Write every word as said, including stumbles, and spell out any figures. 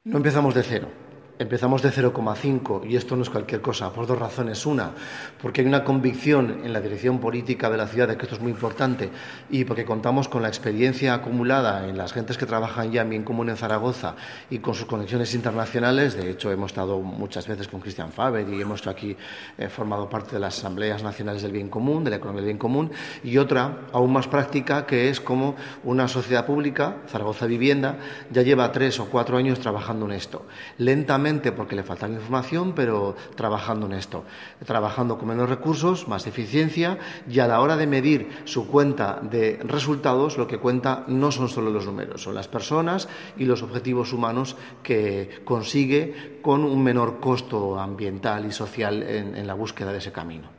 No empezamos de cero. Empezamos de cero coma cinco y esto no es cualquier cosa, por dos razones. Una, porque hay una convicción en la dirección política de la ciudad de que esto es muy importante y porque contamos con la experiencia acumulada en las gentes que trabajan ya en Bien Común en Zaragoza y con sus conexiones internacionales. De hecho, hemos estado muchas veces con Christian Faber y hemos aquí eh, formado parte de las asambleas nacionales del bien común, de la economía del bien común. Y otra, aún más práctica, que es como una sociedad pública, Zaragoza Vivienda, ya lleva tres o cuatro años trabajando en esto. Lentamente, porque le falta información, pero trabajando en esto, trabajando con menos recursos, más eficiencia, y a la hora de medir su cuenta de resultados, lo que cuenta no son solo los números, son las personas y los objetivos humanos que consigue con un menor costo ambiental y social en, en la búsqueda de ese camino.